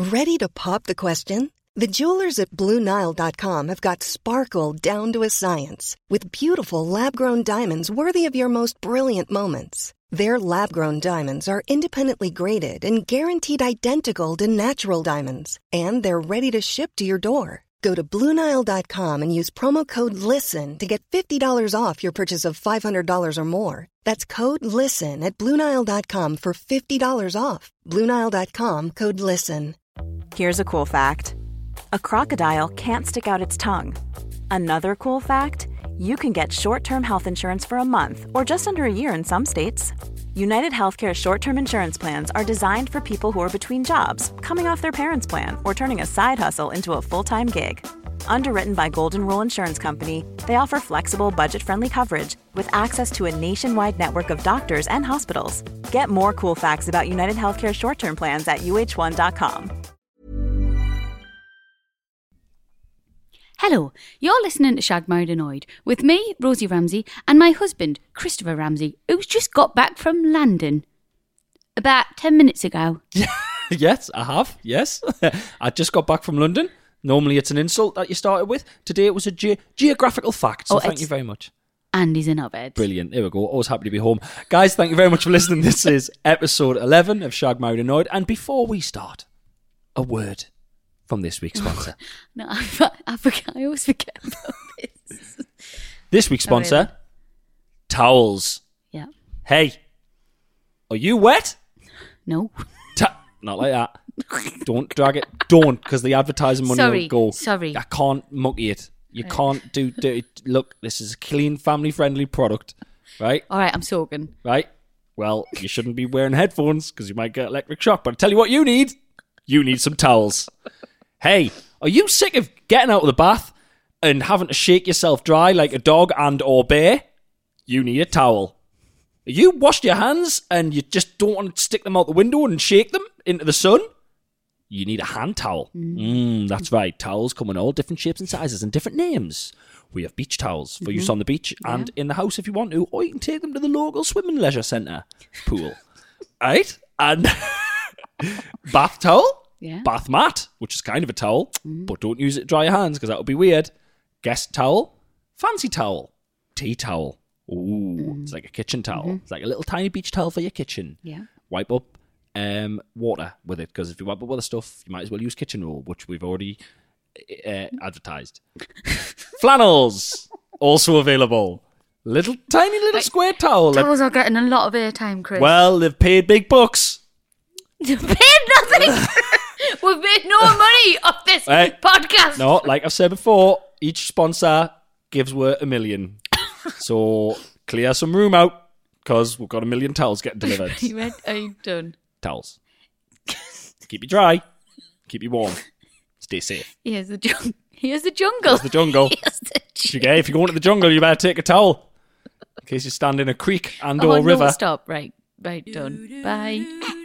Ready to pop the question? The jewelers at BlueNile.com have got sparkle down to a science with beautiful lab-grown diamonds worthy of your most brilliant moments. Their lab-grown diamonds are independently graded and guaranteed identical to natural diamonds, and they're ready to ship to your door. Go to BlueNile.com and use promo code LISTEN to get $50 off your purchase of $500 or more. That's code LISTEN at BlueNile.com for $50 off. BlueNile.com, code LISTEN. Here's a cool fact. A crocodile can't stick out its tongue. Another cool fact, you can get short-term health insurance for a month or just under a year in some states. United Healthcare short-term insurance plans are designed for people who are between jobs, coming off their parents' plan, or turning a side hustle into a full-time gig. Underwritten by Golden Rule Insurance Company, they offer flexible, budget-friendly coverage with access to a nationwide network of doctors and hospitals. Get more cool facts about United Healthcare short-term plans at uh1.com. Hello, you're listening to Shag Married Annoyed with me, Rosie Ramsey, and my husband, Christopher Ramsey, who's just got back from London about 10 minutes ago. Yes, I have. Yes. I just got back from London. Normally it's an insult that you started with. Today it was a geographical fact, so thank you very much. And he's in our bed. Brilliant. There we go. Always happy to be home. Guys, thank you very much for listening. This is episode 11 of Shag Married Annoyed. And before we start, a word from this week's sponsor. No, I forget. I always forget about this. This week's sponsor, towels. Yeah. Hey, are you wet? No. Not like that. Don't drag it. Don't, because the advertising money will go. Sorry. I can't monkey it. You can't do it. Look, this is a clean, family-friendly product, right? All right, I'm soaking. Right? Well, you shouldn't be wearing headphones because you might get electric shock. But I tell you what you need. You need some towels. Hey, are you sick of getting out of the bath and having to shake yourself dry like a dog and or bear? You need a towel. You washed your hands and you just don't want to stick them out the window and shake them into the sun? You need a hand towel. That's right. Towels come in all different shapes and sizes and different names. We have beach towels for use on the beach and in the house if you want to, or you can take them to the local swimming leisure centre pool. Right? And bath towel, bath mat, which is kind of a towel, but don't use it to dry your hands because that would be weird. Guest towel, fancy towel, tea towel. Ooh, it's like a kitchen towel. It's like a little tiny beach towel for your kitchen. Yeah. Wipe up water with it, because if you wipe up other stuff, you might as well use kitchen roll, which we've already advertised. Flannels, also available. Tiny little square towel. Towels are getting a lot of airtime, Chris. Well, they've paid big bucks. They've paid nothing. We've made no money off this podcast. No, like I've said before, each sponsor gives worth $1 million. So clear some room out, because we've got 1 million towels getting delivered. Are you done? Towels. Keep you dry. Keep you warm. Stay safe. Here's the jungle. Here's the jungle. If you're going to the jungle, you better take a towel. In case you stand in a creek and or river. No, stop. Right, done. Bye.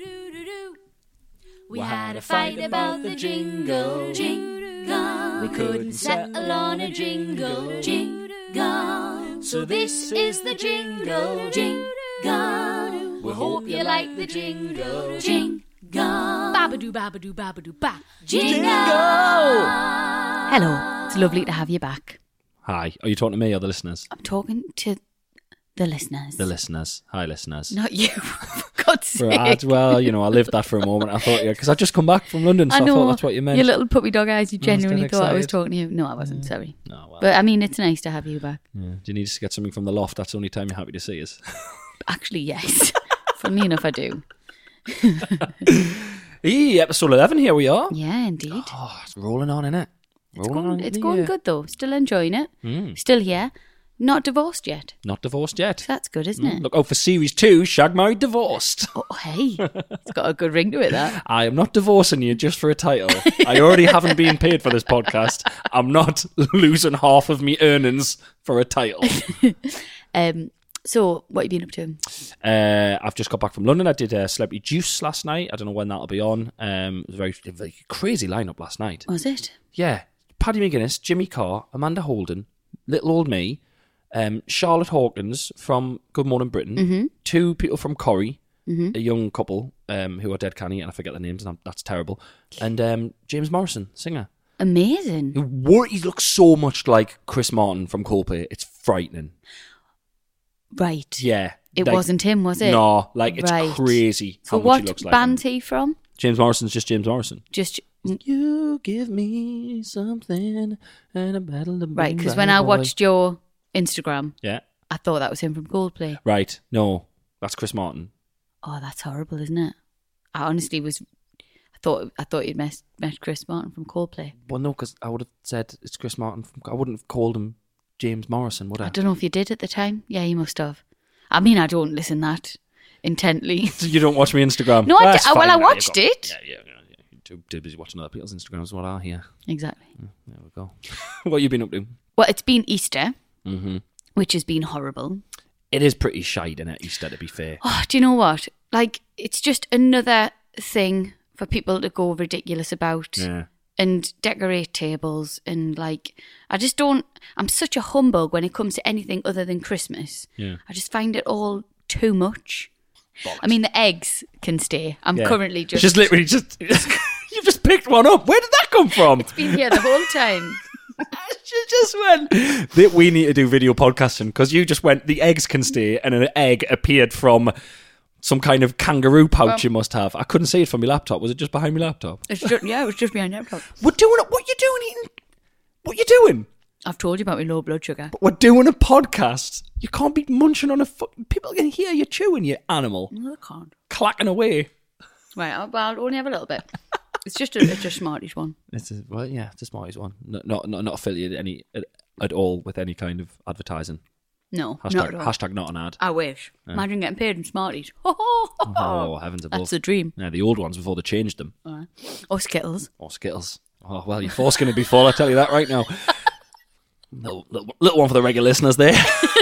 We had a fight about the jingle. We couldn't settle on a jingle. So this is the jingle. We hope you like the jingle. Babadoo, babadoo, babadoo, ba. Jingle! Hello, it's lovely to have you back. Hi. Are you talking to me or the listeners? I'm talking to the listeners. The listeners. Hi, listeners. Not you, for God's sake. Right, well, I lived that for a moment. I thought, because I just come back from London, so I thought that's what you meant. Your little puppy dog eyes, you genuinely thought I was excited. talking to you. No, I wasn't, sorry. No, well. But I mean, it's nice to have you back. Yeah. Do you need to get something from the loft? That's the only time you're happy to see us. Actually, yes. Funnily enough, I do. Episode 11, here we are. Yeah, indeed. Oh, it's rolling on, innit? It's going good, though. Still enjoying it. Still here. Not divorced yet. Not divorced yet. That's good, isn't it? Look out for Series 2, Shag Married Divorced. Oh, hey. It's got a good ring to it, that. I am not divorcing you just for a title. I already haven't been paid for this podcast. I'm not losing half of me earnings for a title. So, what have you been up to? I've just got back from London. I did Celebrity Juice last night. I don't know when that'll be on. It was a very, very crazy lineup last night. Was it? Yeah. Paddy McGuinness, Jimmy Carr, Amanda Holden, Little Old Me, Charlotte Hawkins from Good Morning Britain, 2 people from Corrie, a young couple who are dead canny, and I forget their names, and that's terrible. And James Morrison, singer. Amazing. He looks so much like Chris Martin from Coldplay. It's frightening. Right. Yeah. It wasn't him, was it? No, like it's Right. crazy So how much what he looks like band's him. he from? James Morrison's just James Morrison. Just You give me something and a battle to right, because bring when back I a boy. watched your Instagram, Yeah. I thought that was him from Coldplay. Right. No, that's Chris Martin. Oh, that's horrible, isn't it? I honestly was. I thought you'd met Chris Martin from Coldplay. Well, no, because I would have said it's Chris Martin. I wouldn't have called him James Morrison, would I? I don't know if you did at the time. Yeah, you must have. I mean, I don't listen that intently. You don't watch my Instagram? No, That's well, fine. I You've watched got- it. Yeah. You're too busy watching other people's Instagrams. What are here? Exactly. There we go. What you been up to? Well, it's been Easter, Mm-hmm. which has been horrible. It is pretty shite in Easter, to be fair. Oh, do you know what? Like, it's just another thing for people to go ridiculous about Yeah. and decorate tables. And, like, I just don't... I'm such a humbug when it comes to anything other than Christmas. Yeah. I just find it all too much. I mean, the eggs can stay. I'm Yeah. currently just... Just literally just... You just picked one up. Where did that come from? been here the whole time. You just went... That we need to do video podcasting because you just went, the eggs can stay, and an egg appeared from some kind of kangaroo pouch you must have. I couldn't see it from my laptop. Was it just behind my laptop? It was just behind your laptop. We're doing it. What you doing eating? What you doing? I've told you about my low blood sugar. We're doing a podcast. You can't be munching on a... People can hear you chewing, you animal. No, I can't. Clacking away. Right, I'll only have a little bit. It's just a Smarties one. It's a Smarties one. Not affiliated at all with any kind of advertising. No, not Hashtag, at all. hashtag not an ad. I wish. Imagine getting paid in Smarties. Oh, heavens above. That's the dream. Yeah, the old ones before they changed them. Or Skittles. Or Skittles. Oh, well, your force going to be full, I tell you that right now. Little one for the regular listeners there.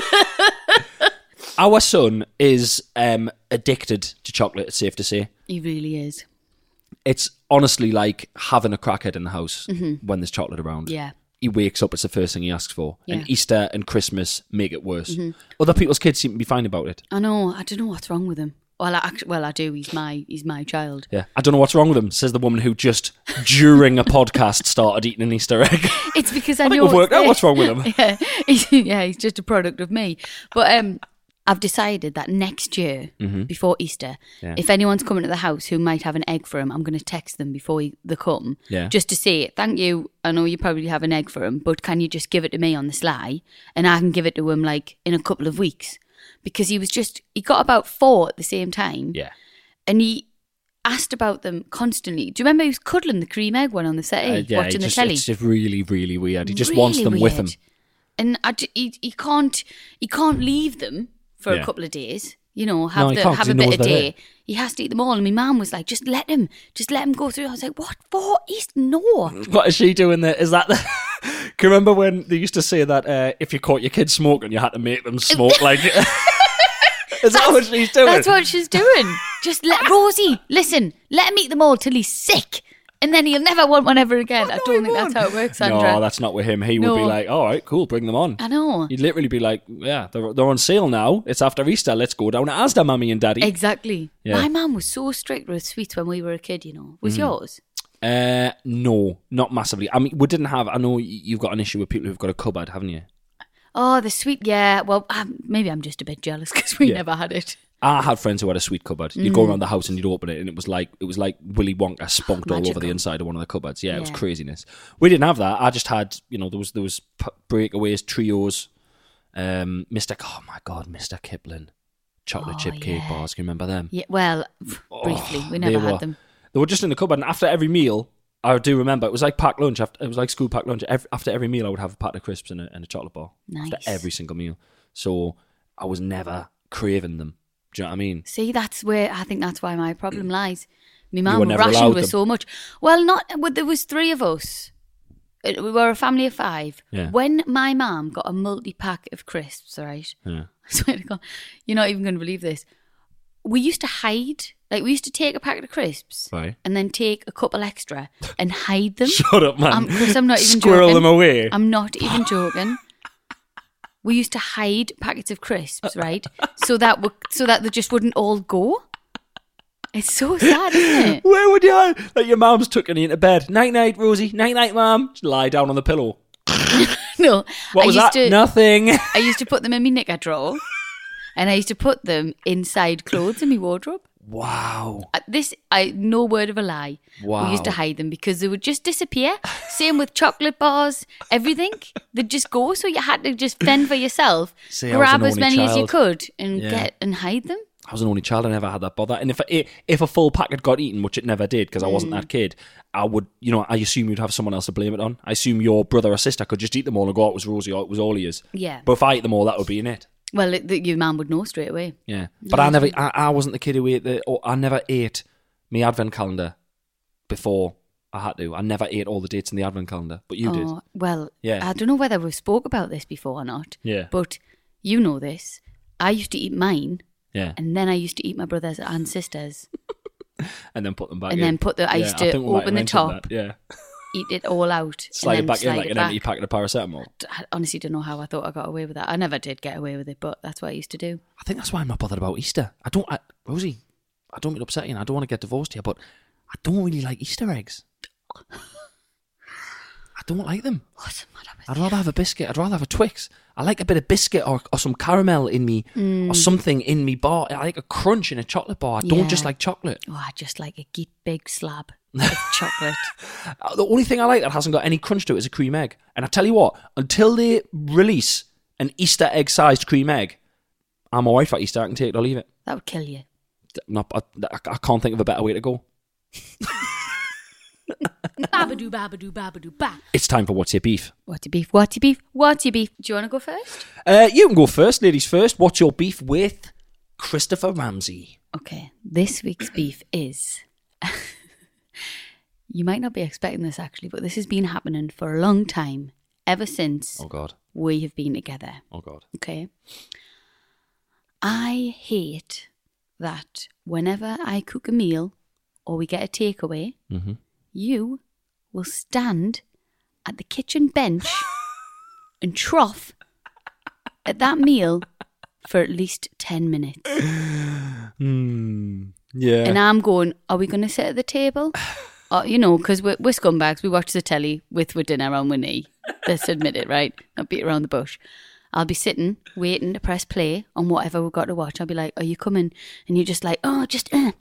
Our son is addicted to chocolate, it's safe to say. He really is. It's honestly like having a crackhead in the house when there's chocolate around. Yeah. He wakes up, it's the first thing he asks for. Yeah. And Easter and Christmas make it worse. Other people's kids seem to be fine about it. I know. I don't know what's wrong with him. Well, I do. He's my child. Yeah. I don't know what's wrong with him, says the woman who just, during a podcast, started eating an Easter egg. It's because I I think know we've worked out what's wrong with him. Yeah, he's just a product of me. But I've decided that next year, before Easter, if anyone's coming to the house who might have an egg for him, I'm going to text them before they come, just to say, thank you, I know you probably have an egg for him, but can you just give it to me on the sly? And I can give it to him, like, in a couple of weeks. Because he got about 4 at the same time. Yeah. And he asked about them constantly. Do you remember he was cuddling the cream egg one on the settee, watching the telly? It's just really, really weird. He just Really wants them with him. weird. And he can't leave them for Yeah. a couple of days. You know, No, he can't 'cause have he a bit knows of they're day. there. He has to eat them all. And my mum was like, just let him go through. I was like, what for? No. What is she doing there? Is that the... Can you remember when they used to say that if you caught your kids smoking, you had to make them smoke? Like, is that what she's doing? That's what she's doing. Just let Rosie, listen, let him eat them all till he's sick. And then he'll never want one ever again. I don't think that's how it works, Sandra. No, that's not with him. He would be No. like, all right, cool, bring them on. I know. He'd literally be like, yeah, they're on sale now. It's after Easter. Let's go down to Asda, Mummy and Daddy. Exactly. Yeah. My mum was so strict with sweets when we were a kid, you know. Was yours? No, not massively. I mean, we didn't have... I know you've got an issue with people who've got a cupboard, haven't you? Oh, the sweet, yeah. Well, maybe I'm just a bit jealous because we Yeah. never had it. I had friends who had a sweet cupboard. You'd go around the house and you'd open it, and it was like Willy Wonka spunked all over Magical. the inside of one of the cupboards. Yeah, it was Yeah. craziness. We didn't have that. I just had, there was breakaways, trios, Mr. Kipling, chocolate chip cake bars. Can you remember them? Yeah, well, briefly, we never had them. They were just in the cupboard, and after every meal, I do remember it was like packed lunch. It was like school packed lunch. After every meal, I would have a packet of crisps and a chocolate bar. Nice. After every single meal, so I was never craving them. Do you know what I mean? See, I think that's why my problem lies. My were mum never allowed rationed with them. so much. Well, there was 3 of us. We were a family of 5. Yeah. When my mum got a multi-pack of crisps, right? Yeah. I swear to God, you're not even going to believe this. We used to hide. Like, we used to take a packet of crisps Right. and then take a couple extra and hide them. Shut up, man. Chris, I'm not even Squirrel joking. them away. I'm not even joking. We used to hide packets of crisps, right? so that they just wouldn't all go. It's so sad, isn't it? Where would you hide? Like your mum's tucking you into bed. Night night, Rosie. Night night, mum. Just lie down on the pillow. No. What was that? Nothing. I used to put them in my knicker drawer, and I used to put them inside clothes in my wardrobe. Wow. No word of a lie. Wow. We used to hide them because they would just disappear. Same with chocolate bars, everything. They'd just go, so you had to just fend for yourself, grab as many as you could, and get and hide them. I was an only child. I never had that bother. And if a full packet got eaten, which it never did because I wasn't that kid, I would, I assume you'd have someone else to blame it on. I assume your brother or sister could just eat them all and go, it was Rosie, or it was all yours. Yeah. But if I ate them all, that would be in it. Well, your mum would know straight away. Yeah. But I wasn't the kid who ate I never ate my advent calendar before I had to. I never ate all the dates in the advent calendar, but you did. Well, yeah. I don't know whether we've spoke about this before or not. Yeah. But you know this. I used to eat mine. Yeah. And then I used to eat my brother's and sisters. And then put them back and in. And then I used to open the top. Yeah. Eat it all out. Slide it back in like an empty packet of paracetamol. I honestly don't know how I thought I got away with that. I never did get away with it, but that's what I used to do. I think that's why I'm not bothered about Easter. Rosie, I don't mean to upset you, and I don't want to get divorced here, but I don't really like Easter eggs. I don't like them. What's the matter with I'd rather have a biscuit. I'd rather have a Twix. I like a bit of biscuit or some caramel in me or something in me bar. I like a crunch in a chocolate bar. I don't just like chocolate. Oh, I just like a big slab of chocolate. The only thing I like that hasn't got any crunch to it is a cream egg. And I tell you what, until they release an Easter egg-sized cream egg, I'm all right for Easter. I can take it or leave it. That would kill you. I can't think of a better way to go. Babadoo, babadoo, babadoo, ba. It's time for What's Your Beef? What's your beef? What's your beef? What's your beef? Do you want to go first? You can go first, ladies first. What's your beef with Christopher Ramsey? Okay, this week's beef is... You might not be expecting this actually, but this has been happening for a long time, ever since we have been together. Oh God. Okay. I hate that whenever I cook a meal or we get a takeaway, you will stand at the kitchen bench and trough at that meal for at least 10 minutes. Yeah. And I'm going, are we going to sit at the table? Or, because we're scumbags. We watch the telly with dinner on one knee. Let's admit it, right? Not beat around the bush. I'll be sitting, waiting to press play on whatever we've got to watch. I'll be like, are you coming? And you're just like, oh, just having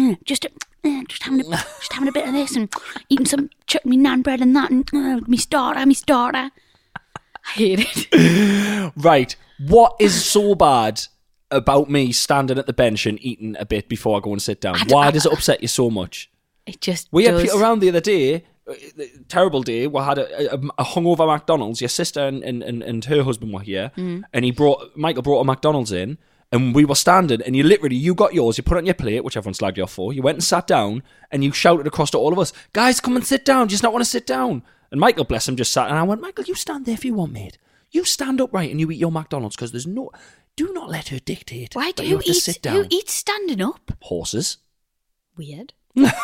a bit of this and eating some me naan bread and that and me starter. I hate it. Right. What is so bad about me standing at the bench and eating a bit before I go and sit down? Why does it upset you so much? It just We had Peter around the other day, terrible day. We had a hungover McDonald's. Your sister and her husband were here, and Michael brought a McDonald's in, and we were standing, and you got yours, you put it on your plate, which everyone slagged you off for. You went and sat down, and you shouted across to all of us, guys, come and sit down. Do you just not want to sit down? And Michael, bless him, just sat, and I went, Michael, you stand there if you want, mate. You stand upright and you eat your McDonald's because there's no... Do not let her dictate. Why do you have to sit down. Who eats standing up? Horses. Weird.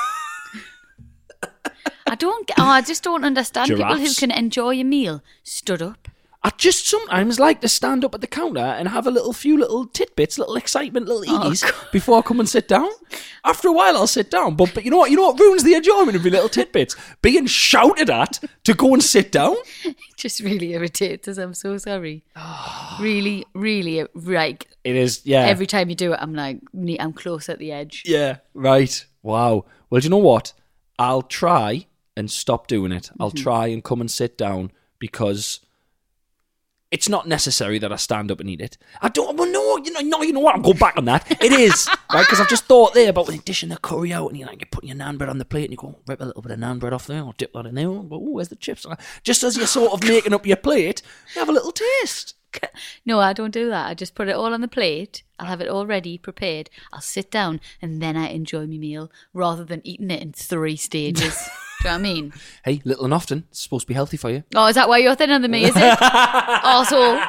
I just don't understand Giraffes. people who can enjoy a meal stood up. I just sometimes like to stand up at the counter and have a few little tidbits, little excitement, little eaties before I come and sit down. After a while, I'll sit down. But you know what ruins the enjoyment of your little tidbits? Being shouted at to go and sit down. It just really irritates us. I'm so sorry. Really, really, like... It is, yeah. Every time you do it, I'm like, I'm close at the edge. Yeah, right. Wow. Well, do you know what? I'll try and stop doing it. I'll try and come and sit down because... It's not necessary that I stand up and eat it. I don't. Well, no, you know what? I'll go back on that. It is right because I've just thought there about when you're dishing the curry out and you're putting your naan bread on the plate and you go rip a little bit of naan bread off there or dip that in there. Oh, where's the chips? Just as you're sort of making up your plate, you have a little taste. No, I don't do that. I just put it all on the plate. I'll have it all ready, prepared. I'll sit down and then I enjoy my meal rather than eating it in 3 stages. Do you know what I mean? Hey, little and often. It's supposed to be healthy for you. Oh, is that why you're thinner than me, is it? Also.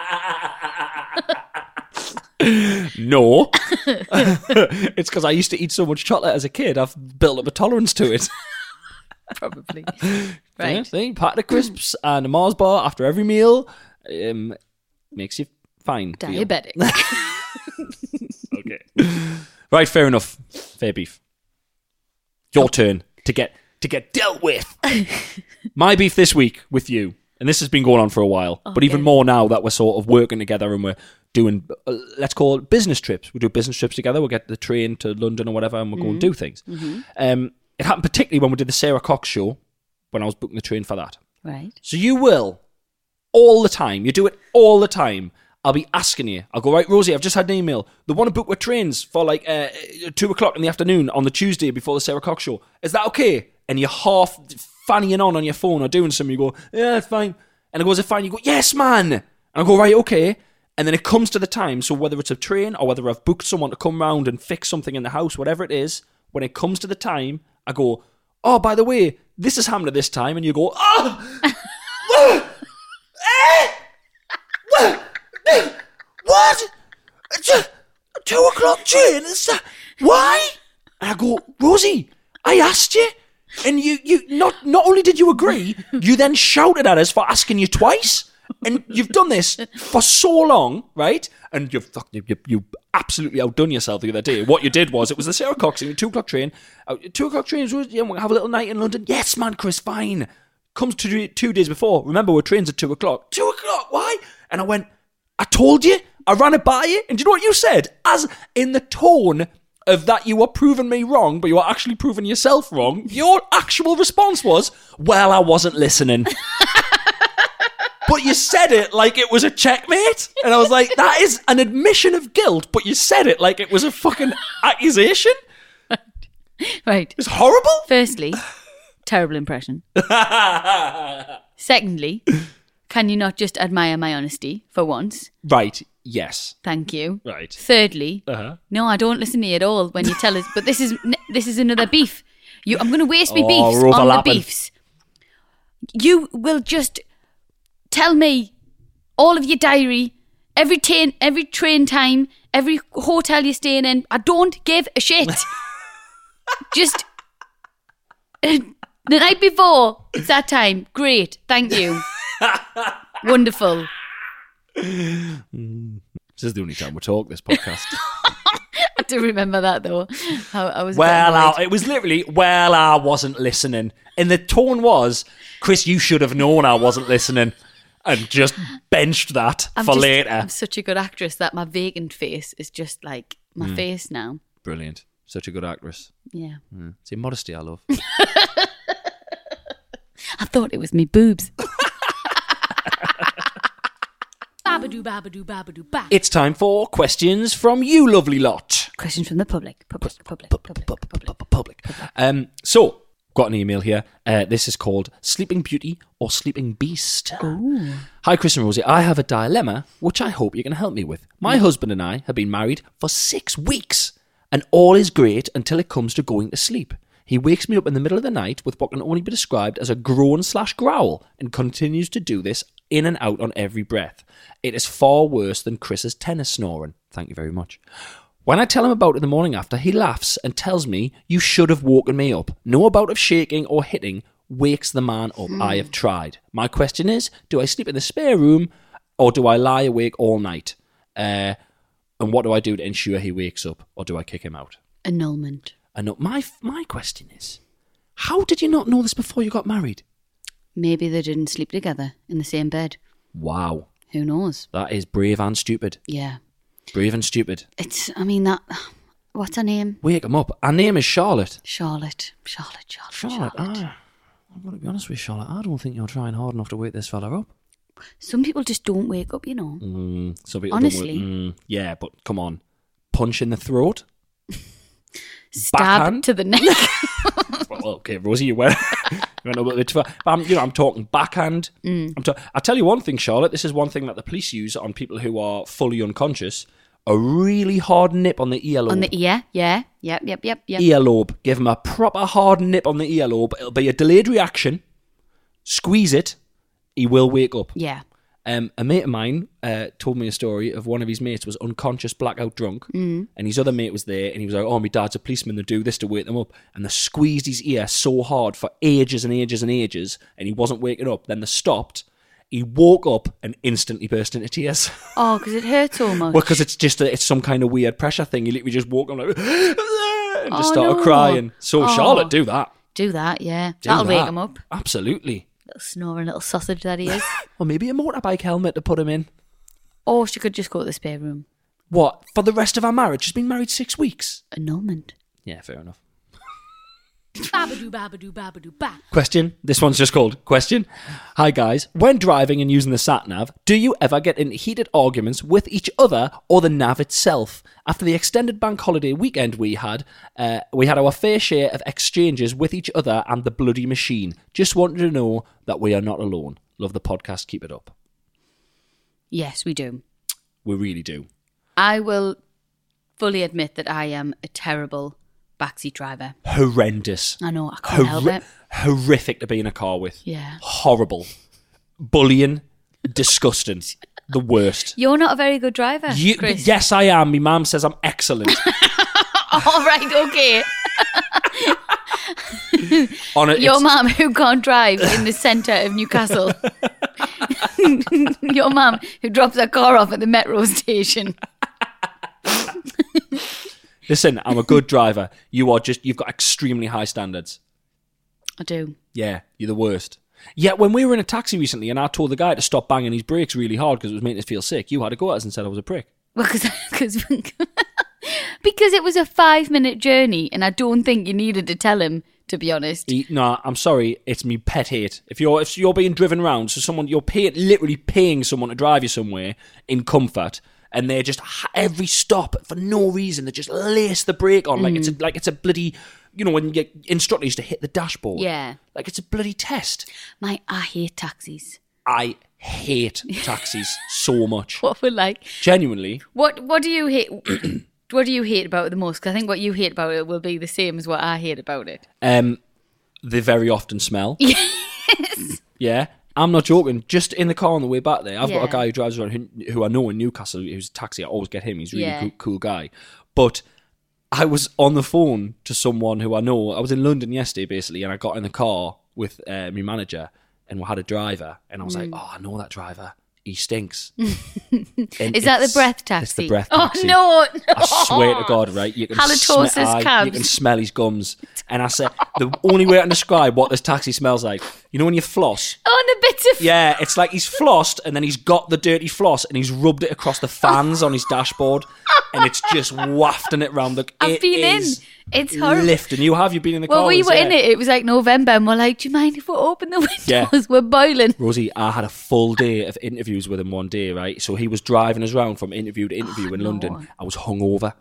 No. It's because I used to eat so much chocolate as a kid. I've built up a tolerance to it. Probably. Right. Yeah, see, packet of crisps and a Mars bar after every meal makes you fine. Diabetic. Okay. Right, fair enough. Fair beef. Your turn to get dealt with. My beef this week with you, and this has been going on for a while, but even more now that we're sort of working together and we're doing, let's call it business trips. We do business trips together. We'll get the train to London or whatever, and we'll go and do things. It happened particularly when we did the Sarah Cox show, when I was booking the train for that. Right. So you will, all the time, you do it all the time. I'll be asking you. I'll go, right, Rosie, I've just had an email. They want to book with trains for 2 o'clock in the afternoon on the Tuesday before the Sarah Cox show. Is that okay? And you're half fannying on your phone or doing something. You go, yeah, it's fine. And it goes, it's fine. You go, yes, man. And I go, right, okay. And then it comes to the time. So whether it's a train or whether I've booked someone to come round and fix something in the house, whatever it is, when it comes to the time, I go, oh, by the way, this is happening at this time. And you go, what? 2 o'clock train? Why? And I go, Rosie, I asked you. And you not only did you agree, you then shouted at us for asking you twice. And you've done this for so long, right? And you absolutely outdone yourself the other day. What you did was, it was the Sarah Cox thing, 2 o'clock train. 2 o'clock train, we'll have a little night in London. Yes, man, Chris, fine. Comes 2 days before. Remember, we're trains at 2 o'clock. 2 o'clock, why? And I went, I told you. I ran it by you. And do you know what you said? As in the tone of that you were proving me wrong, but you were actually proving yourself wrong, your actual response was, well, I wasn't listening. But you said it like it was a checkmate. And I was like, that is an admission of guilt, but you said it like it was a fucking accusation. Right. It was horrible. Firstly, terrible impression. Secondly, can you not just admire my honesty for once? Right, yes. Thank you. Right. Thirdly, no, I don't listen to you at all when you tell us, but this is another beef. I'm going to waste my beefs on the beefs. You will just tell me all of your diary, every train time, every hotel you're staying in. I don't give a shit. Just the night before, it's that time. Great, thank you. Wonderful. This is the only time we talk this podcast. I do remember that though. I was it was literally, I wasn't listening. And the tone was, Chris, you should have known I wasn't listening. And just benched that later. I'm such a good actress that my vacant face is just like my face now. Brilliant. Such a good actress. Yeah. It's your modesty I love. I thought it was me boobs. It's time for questions from you, lovely lot. Questions from the public. So, got an email here. This is called Sleeping Beauty or Sleeping Beast. Ooh. Hi, Chris and Rosie. I have a dilemma which I hope you can help me with. My husband and I have been married for 6 weeks, and all is great until it comes to going to sleep. He wakes me up in the middle of the night with what can only be described as a groan/growl and continues to do this in and out on every breath. It is far worse than Chris's tennis snoring. Thank you very much. When I tell him about it the morning after, he laughs and tells me, you should have woken me up. No bout of shaking or hitting wakes the man up. I have tried. My question is, do I sleep in the spare room or do I lie awake all night? And what do I do to ensure he wakes up, or do I kick him out? Annulment. My question is, how did you not know this before you got married? Maybe they didn't sleep together in the same bed. Wow. Who knows? That is brave and stupid. Yeah. Brave and stupid. What's her name? Wake him up. Her name is Charlotte. Charlotte. I've got to be honest with you, Charlotte. I don't think you're trying hard enough to wake this fella up. Some people just don't wake up, you know. Some people honestly. Don't yeah, but come on. Punch in the throat. Stab backhand to the neck. Well, okay, Rosie, you went a little bit too far. But I'm talking backhand. I'll tell you one thing, Charlotte. This is one thing that the police use on people who are fully unconscious. A really hard nip on the earlobe. On the ear, yeah. Yep. Earlobe. Give him a proper hard nip on the earlobe. It'll be a delayed reaction. Squeeze it. He will wake up. Yeah. A mate of mine told me a story of one of his mates was unconscious, blackout drunk, and his other mate was there, and he was like, oh, my dad's a policeman, they do this to wake them up, and they squeezed his ear so hard for ages and ages and ages, and he wasn't waking up. Then they stopped. He woke up and instantly burst into tears. Oh, because it hurts so much. Well, because it's some kind of weird pressure thing. He literally just woke up like... and just started crying. So Charlotte, do that. Do that, yeah. Do That'll that. wake him up. Absolutely. Little snoring little sausage that he is. Or maybe a motorbike helmet to put him in. Or she could just go to the spare room. What? For the rest of our marriage? She's been married 6 weeks. Annulment. Yeah, fair enough. Babadoo, babadoo, babadoo, ba. Question. This one's just called Question. Hi guys. When driving and using the sat-nav, do you ever get in heated arguments with each other or the nav itself? After the extended bank holiday weekend we had our fair share of exchanges with each other and the bloody machine. Just wanted to know that we are not alone. Love the podcast. Keep it up. Yes, we do. We really do. I will fully admit that I am a terrible backseat driver. Horrendous. I know, I can't help it. Horrific to be in a car with. Yeah. Horrible. Bullying. Disgusting. The worst. You're not a very good driver, Chris. Yes, I am. My mum says I'm excellent. All right, okay. Your mum who can't drive in the centre of Newcastle. Your mum who drops her car off at the metro station. Listen, I'm a good driver. You've got extremely high standards. I do. Yeah, you're the worst. Yeah, when we were in a taxi recently and I told the guy to stop banging his brakes really hard because it was making us feel sick, you had to go at us and said I was a prick. Well, because it was a 5-minute journey and I don't think you needed to tell him, to be honest. No, I'm sorry, it's me pet hate. If you're being driven around, so you're literally paying someone to drive you somewhere in comfort, and they're just every stop for no reason they just lace the brake on like it's a bloody, when your instructor used to hit the dashboard. Yeah, like it's a bloody test. I hate taxis. I hate taxis so much. What we're like, genuinely. What do you hate? What do you hate about it the most? Because I think what you hate about it will be the same as what I hate about it. They very often smell. Yes. Yeah. I'm not joking. Just in the car on the way back there, I've got a guy who drives around who I know in Newcastle, who's a taxi. I always get him. He's a really cool guy. But I was on the phone to someone who I know. I was in London yesterday, basically, and I got in the car with my manager, and we had a driver, and I was like, oh, I know that driver. He stinks. Is that the breath taxi? It's the breath taxi. Oh, no. I swear to God, right? You can Halitosis cabs. You can smell his gums. And I said, the only way I can describe what this taxi smells like, when you floss? Oh, and a bit of... Yeah, it's like he's flossed and then he's got the dirty floss and he's rubbed it across the fans on his dashboard and it's just wafting it round. I've been in. It's horrible. Lifting. You've been in the car. Well, we were in it. It was like November and we're like, do you mind if we open the windows? Yeah. We're boiling. Rosie, I had a full day of interviews with him one day, right? So he was driving us around from interview to interview in London. I was hungover.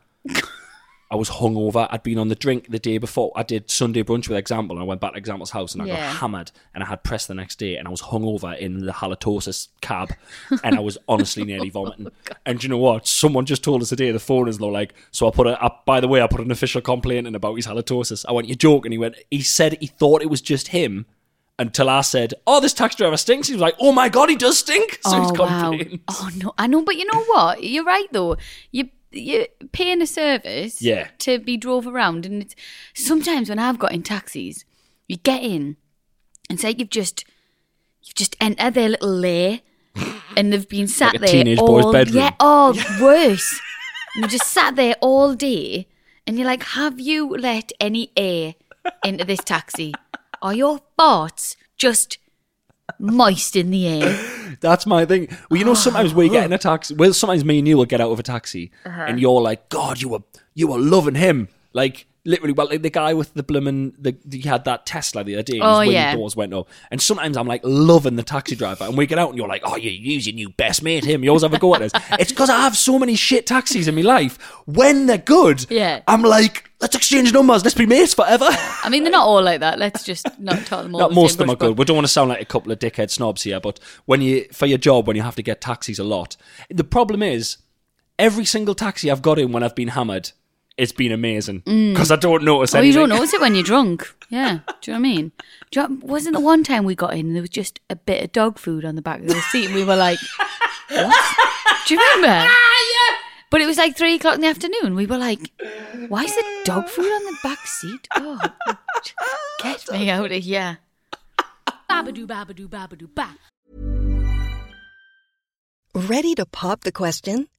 I'd been on the drink the day before. I did Sunday brunch with Example and I went back to Example's house and I got hammered and I had press the next day and I was hungover in the halitosis cab and I was honestly nearly vomiting. And you know what? Someone just told us today, the phone is like, so I put an official complaint in about his halitosis. I went, you're joking? He said he thought it was just him until I said, oh, this taxi driver stinks. He was like, oh my God, he does stink. So he's complained. Oh no, I know, but you know what? You're right though. You're paying a service to be drove around, and it's, sometimes when I've got in taxis, you get in and say you've just entered their little lair and they've been sat like a there teenage boy's bedroom. Worse. And they just sat there all day and you're like, have you let any air into this taxi? Are your farts just moist in the air? That's my thing. Well, sometimes we get in a taxi. Well, sometimes me and you will get out of a taxi, and you're like, God, you were loving him, like literally. Well, like the guy with the blooming, he had that Tesla the other day. And his window doors went up, and sometimes I'm like loving the taxi driver, and we get out, and you're like, oh, you use your new best mate, him. You always have a go at us. It's because I have so many shit taxis in my life. When they're good, I'm like, let's exchange numbers. Let's be mates forever. I mean, they're not all like that. Let's just not talk them all. Not most of them are good. We don't want to sound like a couple of dickhead snobs here, but for your job, when you have to get taxis a lot, the problem is every single taxi I've got in when I've been hammered, it's been amazing because I don't notice anything. You don't notice it when you're drunk. Yeah. Do you know what I mean? Wasn't the one time we got in and there was just a bit of dog food on the back of the seat and we were like, what? Do you remember? Yeah. But it was like 3:00 in the afternoon. We were like, why is there dog food on the back seat? Oh, get me out of here. Babadoo, babadoo, babadoo, ba. Ready to pop the question?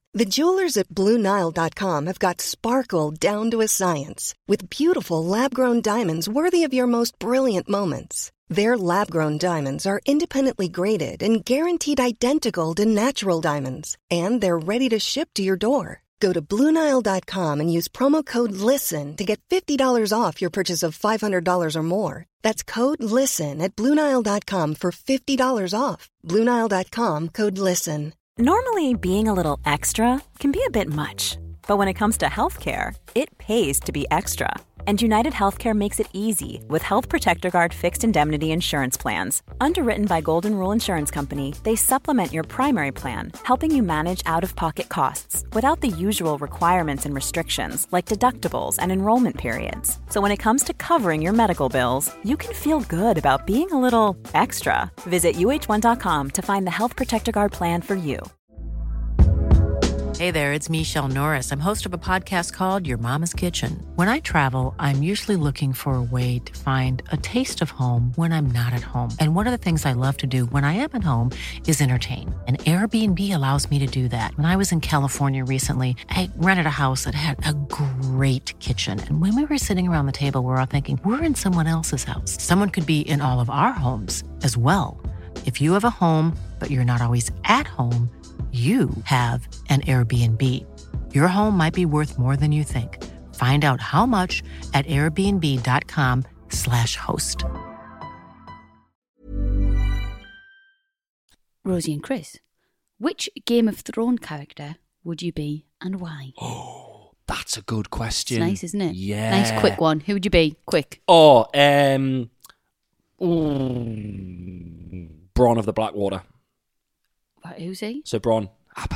The jewelers at BlueNile.com have got sparkle down to a science with beautiful lab-grown diamonds worthy of your most brilliant moments. Their lab-grown diamonds are independently graded and guaranteed identical to natural diamonds, and they're ready to ship to your door. Go to BlueNile.com and use promo code LISTEN to get $50 off your purchase of $500 or more. That's code LISTEN at BlueNile.com for $50 off. BlueNile.com, code LISTEN. Normally, being a little extra can be a bit much. But when it comes to healthcare, it pays to be extra. And United Healthcare makes it easy with Health Protector Guard fixed indemnity insurance plans. Underwritten by Golden Rule Insurance Company, they supplement your primary plan, helping you manage out-of-pocket costs without the usual requirements and restrictions like deductibles and enrollment periods. So when it comes to covering your medical bills, you can feel good about being a little extra. Visit uh1.com to find the Health Protector Guard plan for you. Hey there, it's Michelle Norris. I'm host of a podcast called Your Mama's Kitchen. When I travel, I'm usually looking for a way to find a taste of home when I'm not at home. And one of the things I love to do when I am at home is entertain. And Airbnb allows me to do that. When I was in California recently, I rented a house that had a great kitchen. And when we were sitting around the table, we're all thinking, we're in someone else's house. Someone could be in all of our homes as well. If you have a home, but you're not always at home, you have an Airbnb. Your home might be worth more than you think. Find out how much at airbnb.com/host. Rosie and Chris, which Game of Thrones character would you be and why? Oh, that's a good question. It's nice, isn't it? Yeah. Nice, quick one. Who would you be? Quick. Oh, Bronn of the Blackwater. Who's he? So Bronn.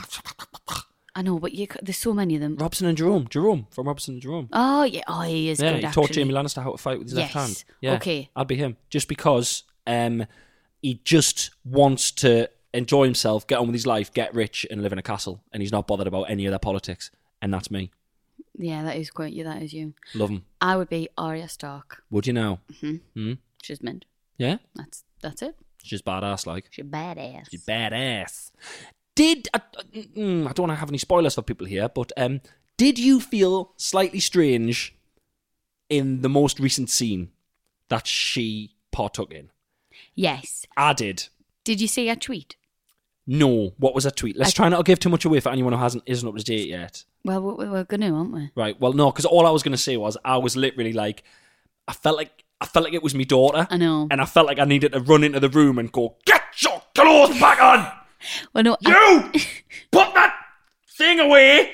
I know, but there's so many of them. Robson and Jerome. Jerome from Robson and Jerome. Oh, yeah. Oh, he is good, he actually. taught Jaime Lannister how to fight with his left hand. Yeah, okay. I'd be him. Just because he just wants to enjoy himself, get on with his life, get rich, and live in a castle. And he's not bothered about any of their politics. And that's me. Yeah, that is quite you. That is you. Love him. I would be Arya Stark. Would you now? Mm-hmm. She's mint. Yeah? That's it. She's badass, like. She's badass. She's badass. I don't want to have any spoilers for people here, but did you feel slightly strange in the most recent scene that she partook in? Yes. I did. Did you see her tweet? No. What was her tweet? Let's try not to give too much away for anyone who isn't up to date yet. Well, we're going to, aren't we? Right. Well, no, because all I was going to say was I was literally like, I felt like it was my daughter. I know. And I felt like I needed to run into the room and go, get your clothes back on! Well, no, you! Put that thing away!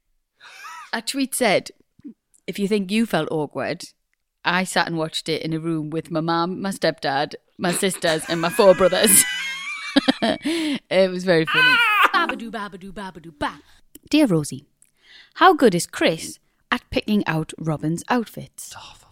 A tweet said, if you think you felt awkward, I sat and watched it in a room with my mum, my stepdad, my sisters, and my 4 brothers. It was very funny. Babadoo, babadoo, babadoo, ba. Dear Rosie, how good is Chris at picking out Robin's outfits?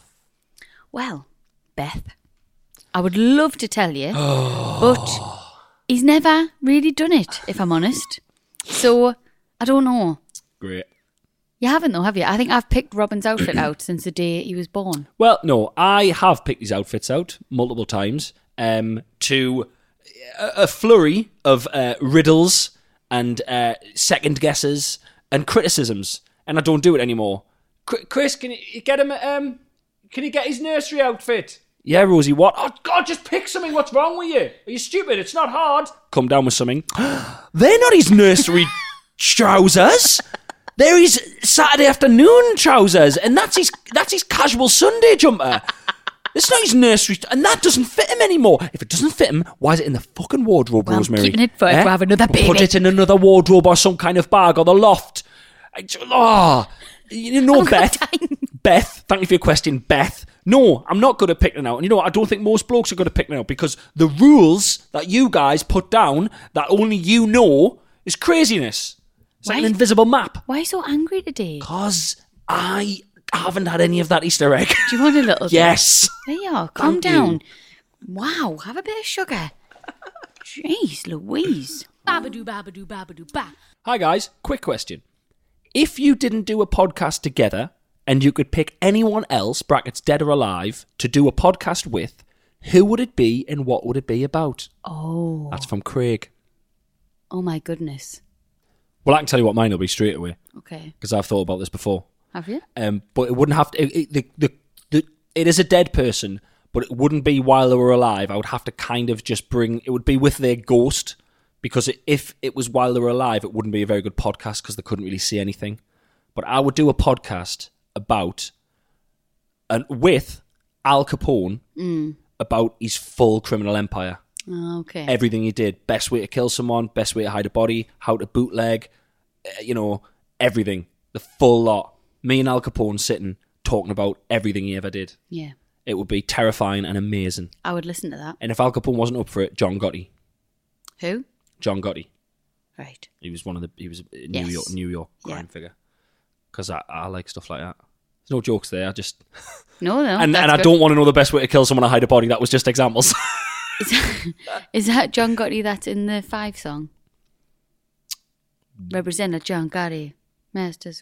Well, Beth, I would love to tell you, but he's never really done it, if I'm honest. So, I don't know. Great. You haven't though, have you? I think I've picked Robin's outfit out since the day he was born. Well, no, I have picked his outfits out multiple times to a flurry of riddles and second guesses and criticisms, and I don't do it anymore. Chris, can you get him? Can you get his nursery outfit? Yeah, Rosie, what? Oh, God, just pick something. What's wrong with you? Are you stupid? It's not hard. Come down with something. They're not his nursery trousers. They're his Saturday afternoon trousers, and that's his casual Sunday jumper. It's not his nursery, and that doesn't fit him anymore. If it doesn't fit him, why is it in the fucking wardrobe, Well, Rosemary? I'm keeping it for if we have another baby. Put it in another wardrobe or some kind of bag or the loft. You know, Beth. Beth, thank you for your question, Beth. No, I'm not good at picking it out. And you know what? I don't think most blokes are good at picking it out because the rules that you guys put down that only you know is craziness. It's like an invisible map. Why are you so angry today? Because I haven't had any of that Easter egg. Do you want a little bit? Yes. There you are. Calm Thank down. you. Wow, have a bit of sugar. Jeez Louise. Babadoo, babadoo, babadoo, ba. Hi guys, quick question. If you didn't do a podcast together and you could pick anyone else, brackets dead or alive, to do a podcast with, who would it be and what would it be about? Oh. That's from Craig. Oh my goodness. Well, I can tell you what mine will be straight away. Okay. Because I've thought about this before. Have you? But it wouldn't have to... It is a dead person, but it wouldn't be while they were alive. I would have to kind of just bring... It would be with their ghost, because if it was while they were alive, it wouldn't be a very good podcast because they couldn't really see anything. But I would do a podcast about... with Al Capone about his full criminal empire. Oh, okay. Everything he did. Best way to kill someone, best way to hide a body, how to bootleg, everything. The full lot. Me and Al Capone sitting, talking about everything he ever did. Yeah. It would be terrifying and amazing. I would listen to that. And if Al Capone wasn't up for it, John Gotti. Who? John Gotti. Right. He was a Yes. New York crime figure. Because I like stuff like that. There's no jokes there. I just... No. and I don't want to know the best way to kill someone or hide a body. That was just examples. Is that John Gotti that's in the 5 song? Representative John Gotti. Masters.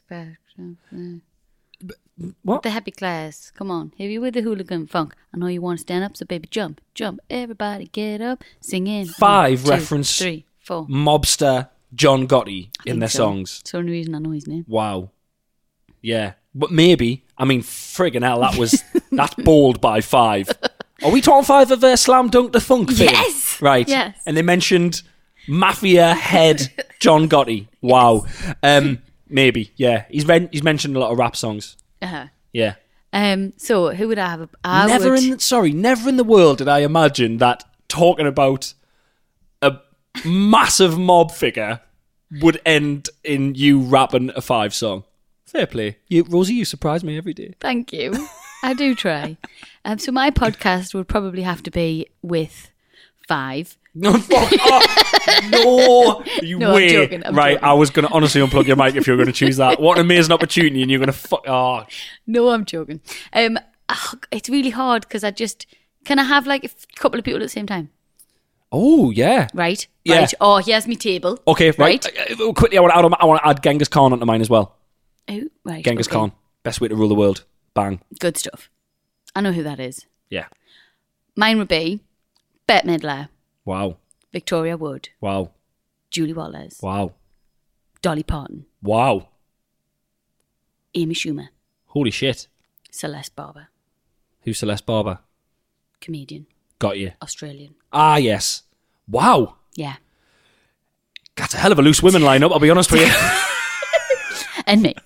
What? The happy class. Come on. Hit you with the hooligan funk. I know you want to stand up, so baby jump. Jump. Everybody get up. Sing in. 5 1, 2, reference 3, 4. mobster John Gotti in their so. songs. It's the only reason I know his name. Wow. Yeah. But maybe, friggin' hell, that's bold by 5. Are we talking 5 of Slam Dunk the Funk fame? Yes! Right. Yes. And they mentioned Mafia head John Gotti. Wow. Maybe, yeah. He's mentioned a lot of rap songs. Uh-huh. Yeah. So who would I have? Never in the world did I imagine that talking about a massive mob figure would end in you rapping a 5 song. Fair play. Rosie, you surprise me every day. Thank you. I do try. So my podcast would probably have to be with 5. No, fuck off. No, you No, way. I'm joking, I'm right, joking. I was going to honestly unplug your mic if you were going to choose that. What an amazing opportunity, and you're going to fuck. Oh, No, I'm joking. It's really hard because can I have like a couple of people at the same time? oh yeah. Right? Yeah. Right. Oh, here's my table. Okay, right. Quickly, I want to add Genghis Khan onto mine as well. Oh, right. Genghis okay. Khan, best way to rule the world. Bang. Good stuff. I know who that is. Yeah. Mine would be Bette Midler, Wow. Victoria Wood, Wow. Julie Wallace, Wow. Dolly Parton, Wow. Amy Schumer, Holy shit. Celeste Barber, Who's Celeste Barber? comedian, Got you. Australian. Ah, yes. Wow. Yeah. That's a hell of a loose women lineup, I'll be honest with you. And me.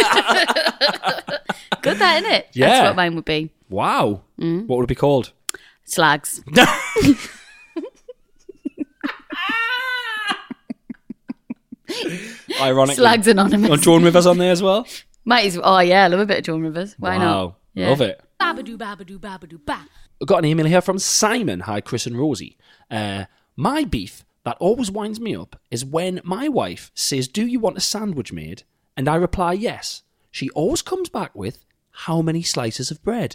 Good that, innit? Yeah. That's what mine would be. Wow. What would it be called? Slags. Ironically. Slags Anonymous. Want Joan Rivers on there as well? Might as well. Oh, yeah. I love a bit of Joan Rivers. Why wow. not? Yeah. Love it. Babadoo, babadoo, babadoo, ba. I've got an email here from Simon. Hi, Chris and Rosie. My beef that always winds me up is when my wife says, "Do you want a sandwich made?" And I reply, yes. She always comes back with, "How many slices of bread?"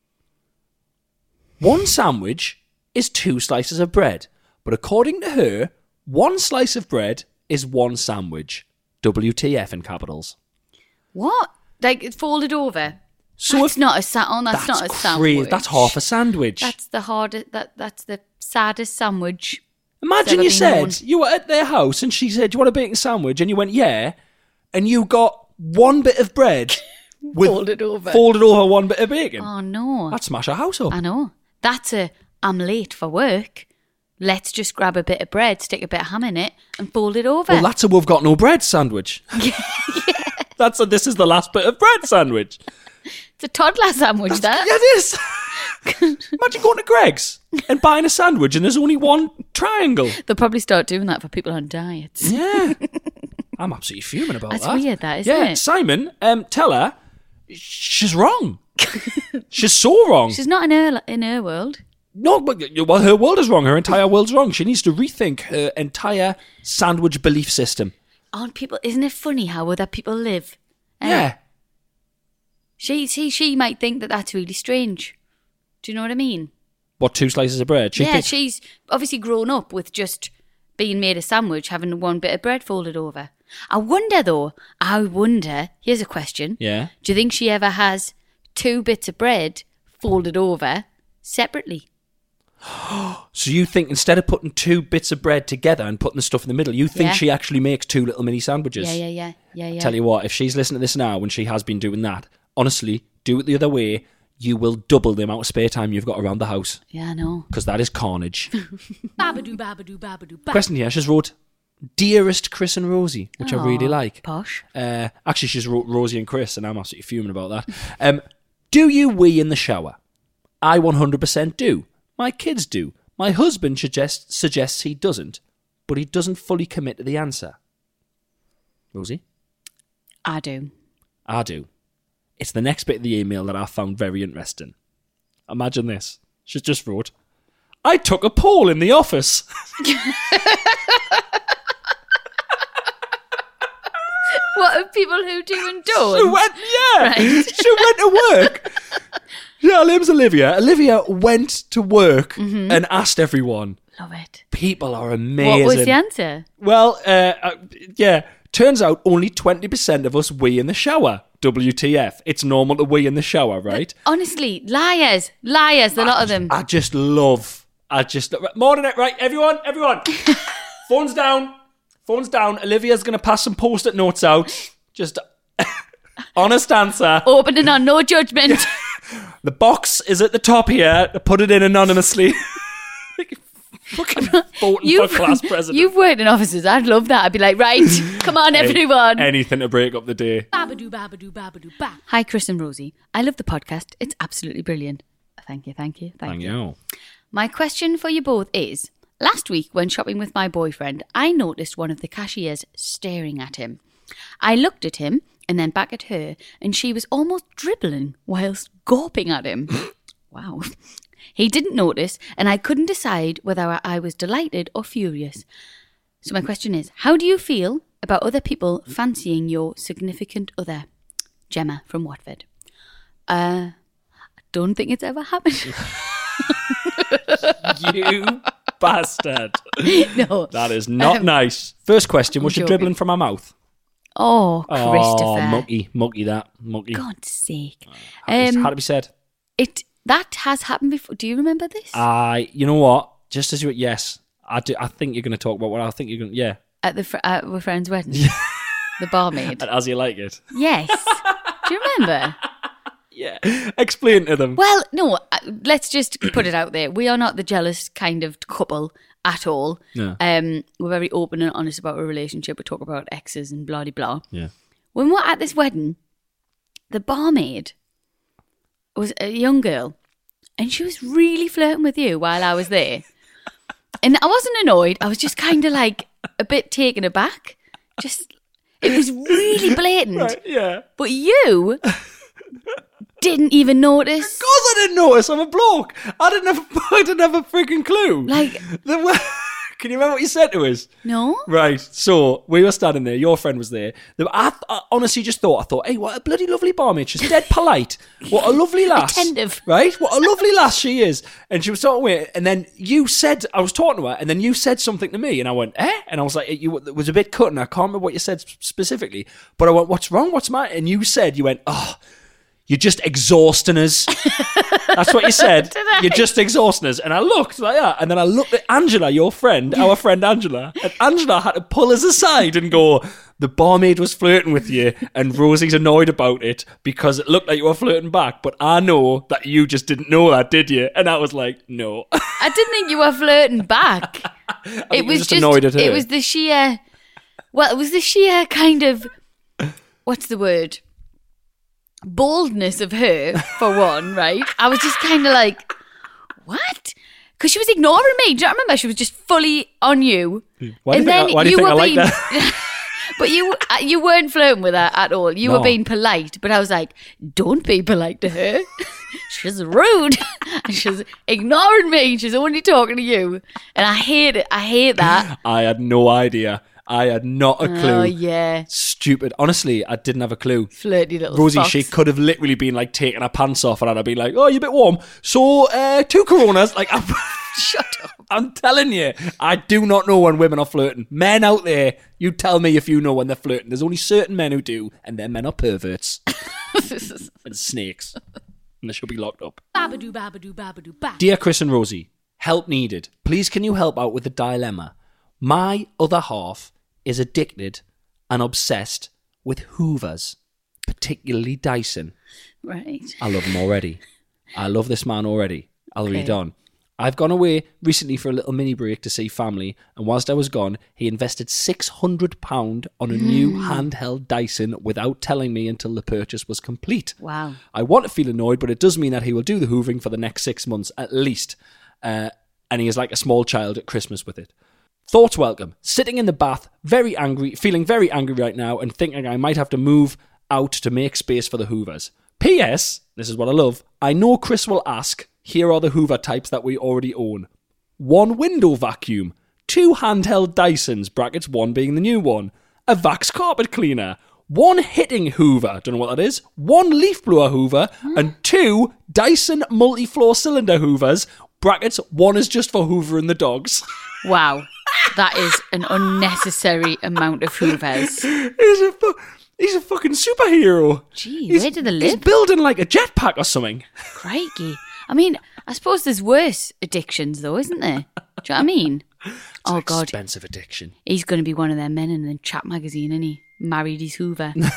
One sandwich is 2 slices of bread. But according to her, 1 slice of bread is 1 sandwich. WTF in capitals. What? Like, it's folded over? So that's if- not a that's not a crazy. sandwich. That's half a sandwich. That's the hardest. That's the saddest sandwich. Imagine It's you ever been said you were at their house and she said, "Do you want a bacon sandwich?" And you went, "Yeah," and you got 1 bit of bread with Folded over. 1 bit of bacon. Oh no! That'd smash a house up. I know. That's I'm late for work. Let's just grab a bit of bread, stick a bit of ham in it, and fold it over. Well, that's a "we've got no bread" sandwich. That's a "this is the last bit of bread" sandwich. It's a toddler sandwich. That. Yeah, it is. Imagine going to Greg's and buying a sandwich and there's only 1 triangle. They'll probably start doing that for people on diets. Yeah. I'm absolutely fuming about That's that. weird, that, isn't yeah. it? Simon, tell her she's wrong. She's so wrong. She's not in her world. No, but well, her world is wrong. Her entire world's wrong. She needs to rethink her entire sandwich belief system. Aren't people? Isn't it funny how other people live? Yeah. She might think that that's really strange. Do you know what I mean? What, 2 slices of bread? She's obviously grown up with just being made a sandwich, having 1 bit of bread folded over. I wonder, here's a question. Yeah. Do you think she ever has 2 bits of bread folded over separately? So you think instead of putting 2 bits of bread together and putting the stuff in the middle, you think she actually makes 2 little mini sandwiches? Yeah. Tell you what, if she's listening to this now when she has been doing that, honestly, do it the other way. You will double the amount of spare time you've got around the house. Yeah, I know. Because that is carnage. Babadoo, babadoo, babadoo, ba. Question here, she's wrote, Dearest Chris and Rosie, which I really like. Posh. Actually, she's wrote Rosie and Chris, and I'm absolutely fuming about that. Do you wee in the shower? I 100% do. My kids do. My husband suggests he doesn't, but he doesn't fully commit to the answer. Rosie? I do. I do. It's the next bit of the email that I found very interesting. Imagine this. She's just wrote, I took a poll in the office. What are people who do and don't? She went to work. Yeah, her name's Olivia. Olivia went to work and asked everyone. Love it. People are amazing. What was the answer? Well, turns out only 20% of us wee in the shower. WTF. It's normal to wee in the shower, right? Honestly, liars, a lot of them. I just love. Morning, right, everyone. Phones down. Olivia's going to pass some post-it notes out. Just honest answer. Opening on no judgment. The box is at the top here. Put it in anonymously. Fucking voting for class president. You've worked in offices. I'd love that. I'd be like, right, come on, everyone. Anything to break up the day. Babadoo, babadoo, babadoo, ba. Hi, Chris and Rosie. I love the podcast. It's absolutely brilliant. Thank you. Thank you. My question for you both is, last week when shopping with my boyfriend, I noticed one of the cashiers staring at him. I looked at him and then back at her, and she was almost dribbling whilst gawping at him. Wow. He didn't notice, and I couldn't decide whether I was delighted or furious. So my question is, how do you feel about other people fancying your significant other? Gemma from Watford. I don't think it's ever happened. You bastard. No. That is not nice. First question, was she dribbling from her mouth? Oh, Christopher. Mucky. God's sake. Had to be said. That has happened before. Do you remember this? You know what? Just as you, yes, I do. I think you're going to talk about what I think you're going to, yeah. At my friend's wedding? The barmaid? And as you like it? Yes. Do you remember? Yeah. Explain to them. Well, no, let's just put it out there. We are not the jealous kind of couple at all. No. We're very open and honest about our relationship. We talk about exes and blah, blah, blah. Yeah. When we're at this wedding, the barmaid was a young girl and she was really flirting with you while I was there. And I wasn't annoyed. I was just kind of like a bit taken aback. It was really blatant. Right, yeah. But you didn't even notice. Of course I didn't notice. I'm a bloke. I didn't have a freaking clue. Like, can you remember what you said to us? no. Right. So we were standing there. Your friend was there. I honestly just thought, hey, what a bloody lovely barmaid. She's dead polite. What a lovely lass. Attentive. Right? What a lovely lass she is. And she was talking with, and then you said, I was talking to her, and then you said something to me, and I went, eh? And I was like, it was a bit cut, and I can't remember what you said specifically. But I went, what's wrong? What's my? And you went, oh, you're just exhausting us. That's what you said. You're just exhausting us. And I looked like that. And then I looked at Angela, your friend, our friend Angela. And Angela had to pull us aside and go, the barmaid was flirting with you and Rosie's annoyed about it because it looked like you were flirting back. But I know that you just didn't know that, did you? And I was like, no. I didn't think you were flirting back. It was just annoyed at her. It was the sheer kind of, what's the word? Boldness of her, for one, right? I was just kind of like, what? Because she was ignoring me. Do you not remember? She was just fully on you. Why do you think I like that? But you weren't flirting with her at all. You were being polite. But I was like, don't be polite to her. She's rude. She's ignoring me. She's only talking to you. And I hate it. I hate that. I had no idea. I had not a clue. Oh, yeah. Stupid. Honestly, I didn't have a clue. Flirty little Rosie, fox. she could have literally been like taking her pants off and I'd be like, oh, you're a bit warm. So, 2 Coronas. Like, Shut up. I'm telling you, I do not know when women are flirting. Men out there, you tell me if you know when they're flirting. There's only certain men who do, and their men are perverts. And snakes. And they should be locked up. Babadoo, babadoo, babadoo, ba. Dear Chris and Rosie, Help needed. Please can you help out with the dilemma? My other half is addicted and obsessed with Hoovers, particularly Dyson. Right. I love him already. I love this man already. I'll read on. I've gone away recently for a little mini break to see family, and whilst I was gone, he invested £600 on a new handheld Dyson without telling me until the purchase was complete. Wow. I want to feel annoyed, but it does mean that he will do the hoovering for the next 6 months at least. And he is like a small child at Christmas with it. Thoughts welcome. Sitting in the bath, very angry, feeling very angry right now, and thinking I might have to move out to make space for the hoovers. P.S. This is what I love. I know Chris will ask, here are the Hoover types that we already own. 1 window vacuum, 2 handheld Dysons, brackets 1 being the new one, a Vax carpet cleaner, 1 hitting Hoover, don't know what that is, 1 leaf blower Hoover, and 2 Dyson multi-floor cylinder Hoovers, brackets 1 is just for hoovering the dogs. Wow. That is an unnecessary amount of Hoovers. He's a fucking superhero. Gee, where do they live? He's building like a jetpack or something. Crikey. I mean, I suppose there's worse addictions though, isn't there? Do you know what I mean? Oh God. Expensive addiction. He's going to be one of them men in the Chat magazine, isn't he? Married his Hoover. Do you know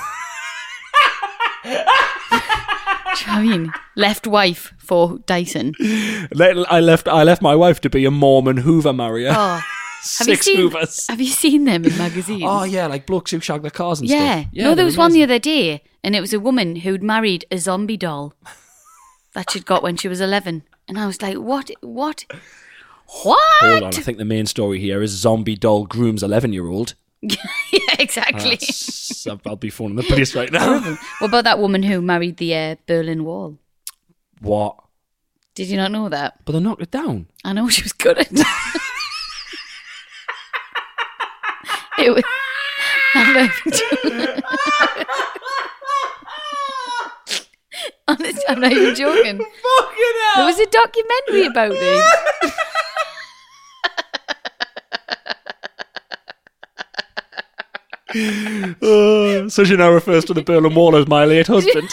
what I mean? Left wife for Dyson. I left my wife to be a Mormon Hoover marrier. Oh. 6 Hoovers. Have you seen them in magazines? Oh yeah, like blokes who shag their cars and yeah. stuff. No, there was one the other day, and it was a woman who'd married a zombie doll that she'd got when she was 11. And I was like, what? Hold on, I think the main story here is zombie doll grooms 11-year-old. Yeah, exactly. I'll be phoning the police right now. What about that woman who married the Berlin Wall? What? Did you not know that? But they knocked it down. I know, she was good at it. It was... Honest, I'm not even joking. Fucking hell! There was a documentary about it. So she now refers to the Berlin Wall as my late husband.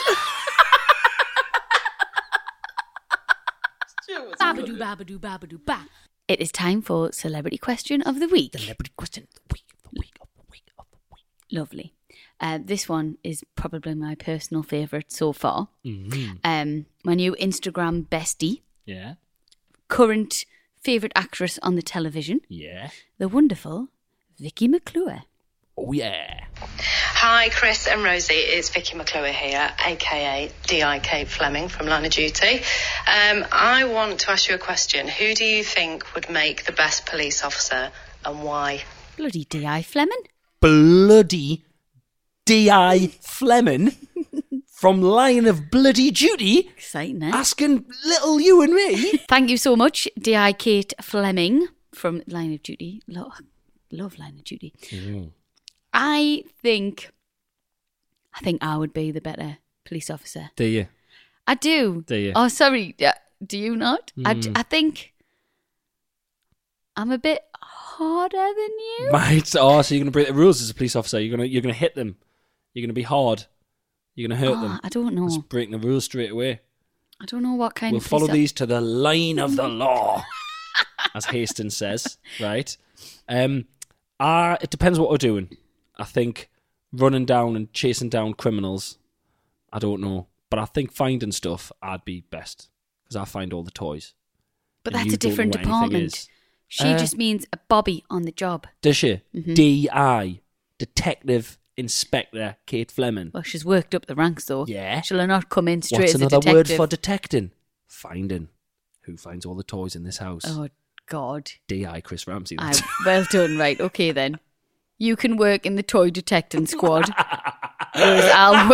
Babadoo, babadoo, babadoo, ba. It is time for Celebrity Question of the Week. Celebrity Question of the Week. Lovely. This one is probably my personal favourite so far. Mm-hmm. My new Instagram bestie. Yeah. Current favourite actress on the television. Yeah. The wonderful Vicky McClure. Oh, yeah. Hi, Chris and Rosie. It's Vicky McClure here, a.k.a. D.I.K. Fleming from Line of Duty. I want to ask you a question. Who do you think would make the best police officer and why? Bloody D.I. Fleming. Bloody D.I. Fleming from Line of Bloody Duty. Exciting, eh? Asking little you and me. Thank you so much, D.I. Kate Fleming from Line of Duty. Love Line of Duty. Mm. I think I would be the better police officer. Do you? I do. Do you? Oh, sorry. Do you not? I think I'm a bit harder than you. Right. Oh, so you're going to break the rules as a police officer. You're going to hit them. You're going to be hard. You're going to hurt them. I don't know. Just breaking the rules straight away. I don't know what kind We'll of follow these to the line of the law, as Hastings says. Right. It depends what we're doing. I think running down and chasing down criminals, I don't know. But I think finding stuff, I'd be best. Because I find all the toys. But And that's you a don't know different what anything department. is. She just means a Bobby on the job. Does she? Mm-hmm. D.I. Detective Inspector Kate Fleming. Well, she's worked up the ranks though. Yeah. She'll not come in straight What's as a another detective. word for detecting? Finding. Who finds all the toys in this house? Oh, God. D.I. Chris Ramsey. Well done, right. Okay, then. You can work in the toy detecting squad, whereas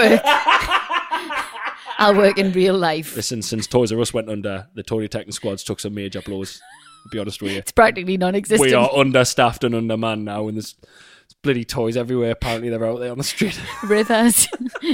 I'll work in real life. Listen, since Toys R Us went under, the toy detecting squads took some major blows. I'll be honest with you. It's practically non-existent. We are understaffed and undermanned now, and there's bloody toys everywhere. Apparently, they're out there on the street. Rivers.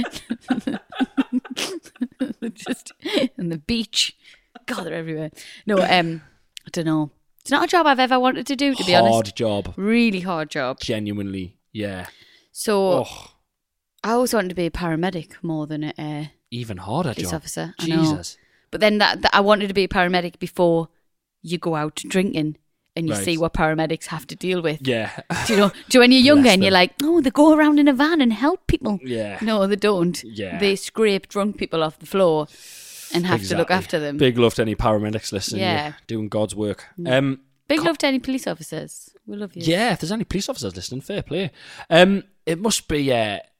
Just and the beach. God, they're everywhere. No, I don't know. It's not a job I've ever wanted to do, to be honest. Hard job. Really hard job. Genuinely, yeah. So, I always wanted to be a paramedic more than a even harder police job. officer. I Jesus. know. But then that I wanted to be a paramedic before you go out drinking and you see what paramedics have to deal with. Yeah. Do you know? Do when you're younger and you're like, oh, they go around in a van and help people. Yeah. No, they don't. Yeah. They scrape drunk people off the floor and have to look after them. Big love to any paramedics listening. Yeah. Doing God's work. Big love to any police officers. We love you. Yeah, if there's any police officers listening, fair play. It must be,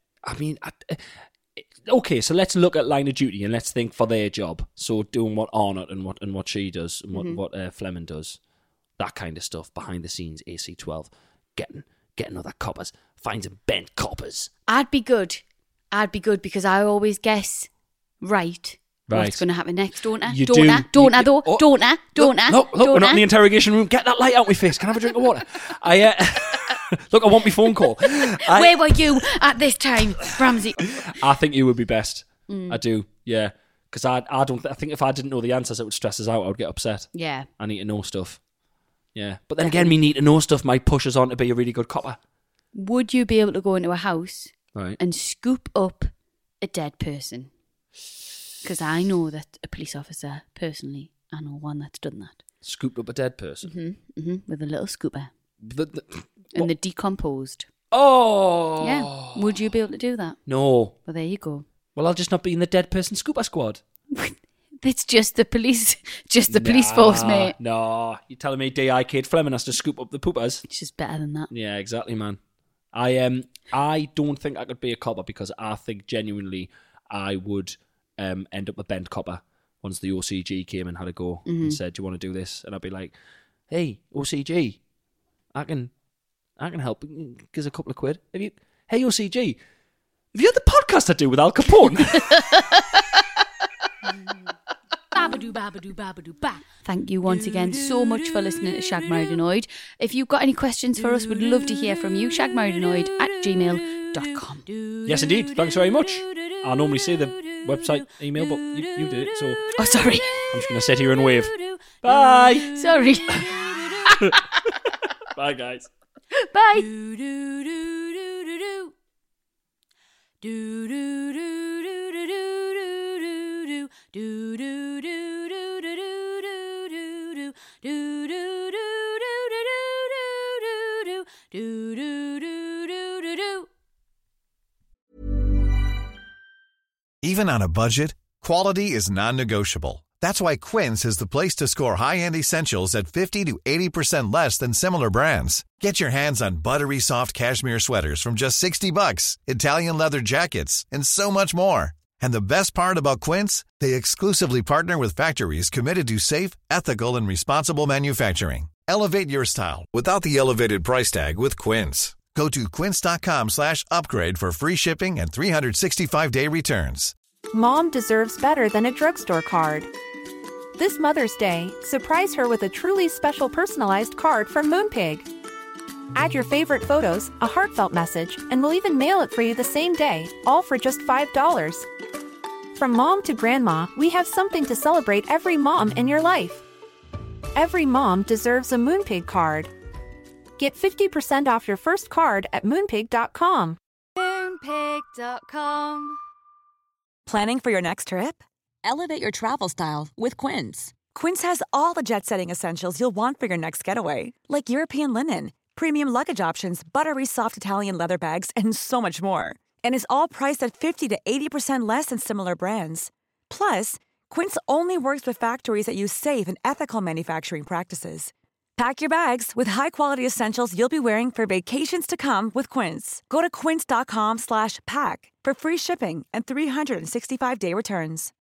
okay, so let's look at line of duty and let's think for their job. So doing what Arnott and what she does and what Fleming does. That kind of stuff, behind the scenes, AC12, getting other coppers, finding bent coppers. I'd be good because I always guess what's going to happen next, don't I? Don't I? Look, we're not in the interrogation room. Get that light out my face. Can I have a drink of water? Look, I want my phone call. Where were you at this time, Ramsey? I think you would be best. I do, yeah. Because I think if I didn't know the answers, it would stress us out. I would get upset. Yeah. I need to know stuff. Yeah, but then again, me need to know stuff might push us on to be a really good copper. Would you be able to go into a house and scoop up a dead person? Because I know that a police officer, personally, I know one that's done that. Scooped up a dead person? With a little scooper. And they're decomposed. Oh! Yeah. Would you be able to do that? No. Well, there you go. Well, I'll just not be in the dead person scooper squad. It's just the police force, mate. No, you're telling me D.I. Kate Fleming has to scoop up the poopers? It's just better than that. Yeah, exactly, man. I don't think I could be a copper because I think genuinely I would end up a bent copper once the OCG came and had a go and said, "Do you want to do this?" And I'd be like, "Hey, OCG, I can help. Give us a couple of quid. Hey, OCG, have you heard the podcast I do with Al Capone?" Thank you once again so much for listening to Shag Married Annoyed. If you've got any questions for us, we'd love to hear from you. shagmarriedannoyed@gmail.com. Yes, indeed. Thanks very much. I normally say the website email, but you did it, so... Oh, sorry. I'm just going to sit here and wave. Bye! Sorry. Bye, guys. Bye. Even on a budget, quality is non-negotiable. That's why Quince is the place to score high-end essentials at 50 to 80% less than similar brands. Get your hands on buttery soft cashmere sweaters from just $60, Italian leather jackets, and so much more. And the best part about Quince, they exclusively partner with factories committed to safe, ethical, and responsible manufacturing. Elevate your style without the elevated price tag with Quince. Go to quince.com/upgrade for free shipping and 365-day returns. Mom deserves better than a drugstore card. This Mother's Day, surprise her with a truly special personalized card from Moonpig. Add your favorite photos, a heartfelt message, and we'll even mail it for you the same day, all for just $5. From mom to grandma, we have something to celebrate every mom in your life. Every mom deserves a Moonpig card. Get 50% off your first card at Moonpig.com. Moonpig.com. Planning for your next trip? Elevate your travel style with Quince. Quince has all the jet-setting essentials you'll want for your next getaway, like European linen, premium luggage options, buttery soft Italian leather bags, and so much more. And is all priced at 50 to 80% less than similar brands. Plus, Quince only works with factories that use safe and ethical manufacturing practices. Pack your bags with high-quality essentials you'll be wearing for vacations to come with Quince. Go to quince.com/pack for free shipping and 365-day returns.